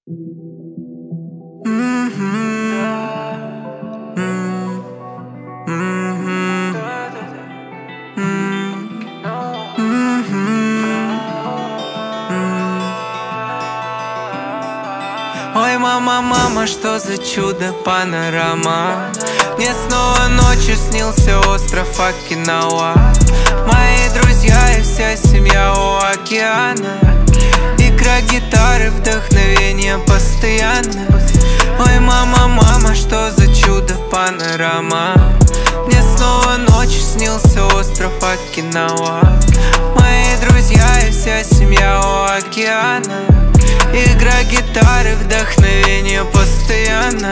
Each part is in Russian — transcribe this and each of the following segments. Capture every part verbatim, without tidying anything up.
Ой, мама, мама, что за чудо панорама. Мне снова ночью снился остров Окинава. Мои друзья и вся семья у океана. Игра гитары, вдохновение постоянно. Ой, мама, мама, что за чудо панорама. Мне снова ночью снился остров Окинава. Мои друзья и вся семья у океана. Игра гитары, вдохновение постоянно.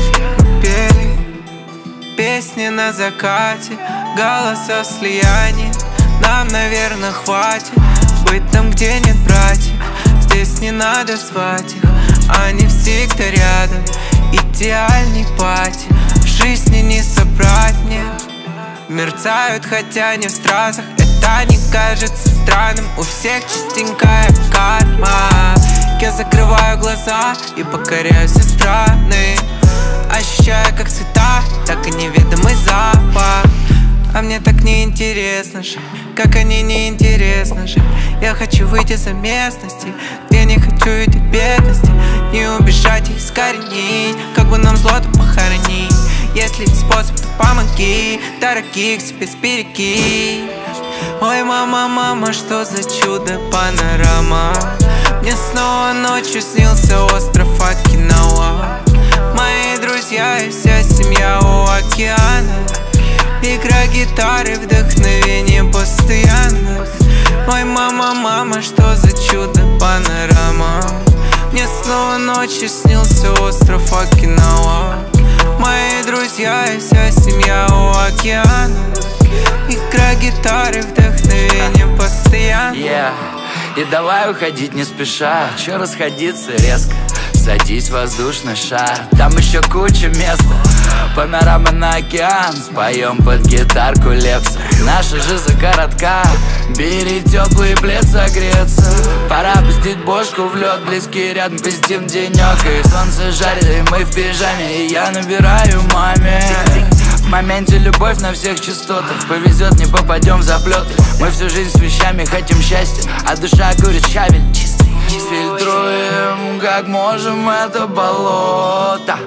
Пели песни на закате, голоса в слиянии. Нам, наверное, хватит быть там, где нет братьев. Здесь не надо звать их, они всегда рядом. Идеальный пати, жизни не собрать мне. Мерцают, хотя не в стразах. Это не кажется странным, у всех чистенькая карма. Я закрываю глаза и покоряю все страны, ощущая как цвета, так и неведомый запах. А мне так неинтересно жить, как они неинтересно жить. Я хочу выйти за местности, где не хочу этой бедности. Не убежать и искоренить, как бы нам зло-то похоронить. Если есть способ, то помоги, дорогих себе сбереги. Ой, мама, мама, что за чудо панорама. Мне снова ночью снился остров Окинава. Мои друзья и вся семья у океана. Игра гитары, вдохновение постоянно. Ой, мама, мама, что за чудо панорама. Мне снова ночью снился остров Окинава. Мои друзья и вся семья у океана. Игра гитары, вдохновение постоянно. Yeah. И давай уходить не спеша, чё расходиться резко. Садись в воздушный шар, там еще куча места. Панорама на океан, споем под гитарку Лепса. Наша жизнь коротка, бери теплый плед согреться. Пора пустить бошку в лед, близкие рядом пиздим денек. И солнце жарит, и мы в пижаме, и я набираю маме. В моменте любовь на всех частотах. Повезет, не попадем в заплеты. Мы всю жизнь с вещами хотим счастья, а душа курит щавель чистый. Фильтруем, как можем, это болото.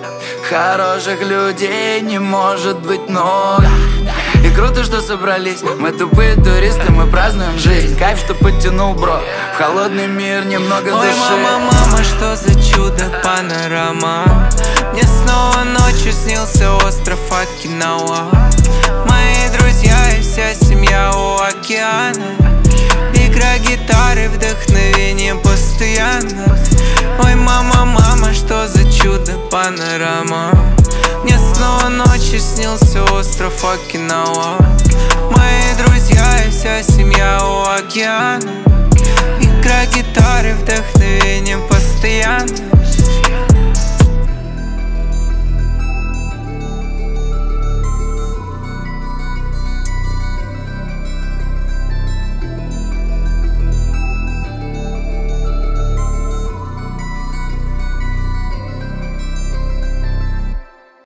Хороших людей не может быть много. И круто, что собрались. Мы тупые туристы, мы празднуем жизнь. Кайф, что подтянул, бро. В холодный мир немного Ой, души. Ой, мама, мама, что за чудо панорама. Мне снова ночью снился остров Окинава. Мои друзья и вся семья у океана. Игра гитары, вдохновение постоянно. Ой, мама, мама, что за чудо панорама. Мне снова ночью снился остров Окинава. Мои друзья и вся семья у океана. Игра гитары, вдохновение постоянно.